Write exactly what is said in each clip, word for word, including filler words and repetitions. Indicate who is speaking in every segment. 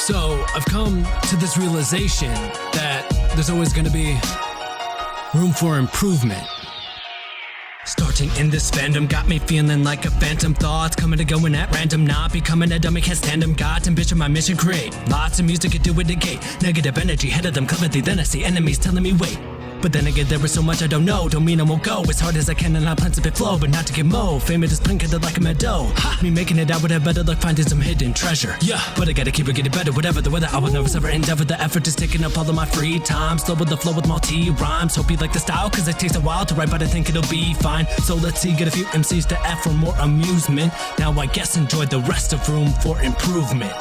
Speaker 1: So I've come to this realization that there's always gonna be room for improvement. Starting in this fandom got me feeling like a phantom. Thoughts coming and going at random. Not becoming a dummy, can't stand them. Got ambition, my mission create. Lots of music, could do it again. Negative energy, head of them cleverly. Then I see enemies telling me wait. But then again, there is so much I don't know. Don't mean I won't go as hard as I can and I plan to spit flow, but not to get mo. Fame it is pink like a meadow. Ha! Me making it out would have better luck finding some hidden treasure. Yeah, but I gotta keep it getting better, whatever the weather. I will never ever endeavor. The effort is taking up all of my free time. Slow with the flow with multi rhymes. Hope you like the style, cause it takes a while to write, but I think it'll be fine. So let's see, get a few M Cs to F for more amusement. Now I guess enjoy the rest of room for improvement.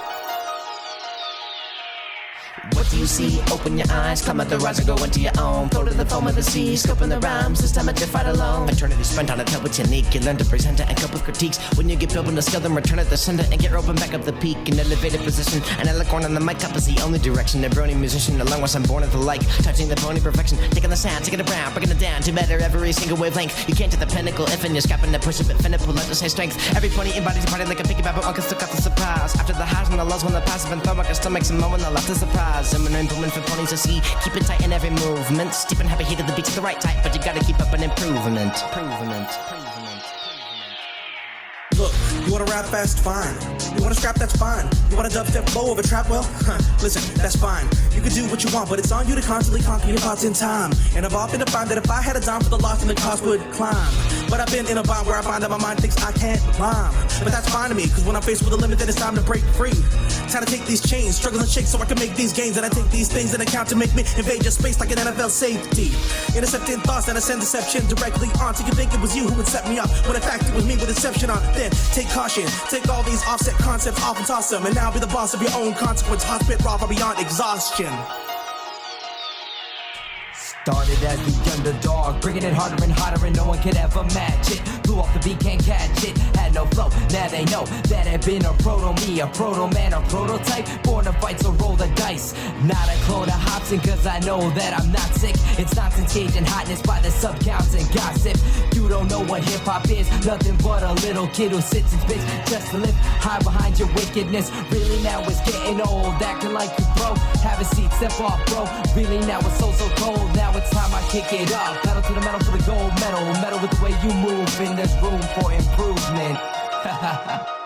Speaker 2: What do you see? Open your eyes, climb out the rise and go into your own. Flow to the foam of the sea, scoping the rhymes. This time I did fight alone. Eternity spent on a tell what's unique. You learn to present it and cope with critiques. When you get building the skill, then return at the center and get open back up the peak. An elevated position, an alicorn on the mic up is the only direction. A brony musician, along with I'm born at the like. Touching the pony perfection, taking the sound, taking it around, breaking it down to better every single wavelength. You can't hit the pinnacle if and you're scrapping to push it, but finna pull out the same strength. Every pony embodies a party like a piggyback, but one can still got the surprise. After the highs and the lows, when the past have been thrown, I can still make some moment, the left is surprise. And when I'm implement for ponies to see, keep it tight in every movement. Steep and happy heat of the beats at the right type, but you gotta keep up an improvement. Improvement.
Speaker 3: Look, you wanna rap fast? Fine. You wanna scrap? That's fine. You wanna dubstep flow over trap? Well, huh, listen, that's fine. You can do what you want, but it's on you to constantly conquer your thoughts in time. And I've often to find that if I had a dime for the loss, then the cost would climb. But I've been in a bind where I find that my mind thinks I can't rhyme. But that's fine to me, cause when I'm faced with a limit, then it's time to break free. Time to take these chains, struggle and shake so I can make these gains. And I take these things in account to make me invade your space like an N F L safety. Intercepting thoughts, then I send deception directly on. So you think it was you who would set me up, when in fact it was me with deception on. Then take caution, take all these offset concepts off and toss them, and now be the boss of your own consequence. Hot spit raw far beyond exhaustion.
Speaker 4: Started as the underdog, bringing it harder and hotter and no one could ever match it. Blew off the beat, can't catch it, had no flow. Now they know that I've been a proto me, a proto man, a prototype. Born to fight, so roll the dice. Not a clone of Hobson, cause I know that I'm not sick. It's nonsense, cage and hotness by the sub counts and gossip. You don't know what hip hop is, nothing but a little kid who sits his bitch just to live high behind your wickedness. Really now it's getting old, acting like you bro. Have a seat, step off bro. Really now it's so so cold. Now it's time I kick it up. Pedal to the metal for the gold medal. Metal with the way you move, and there's room for improvement.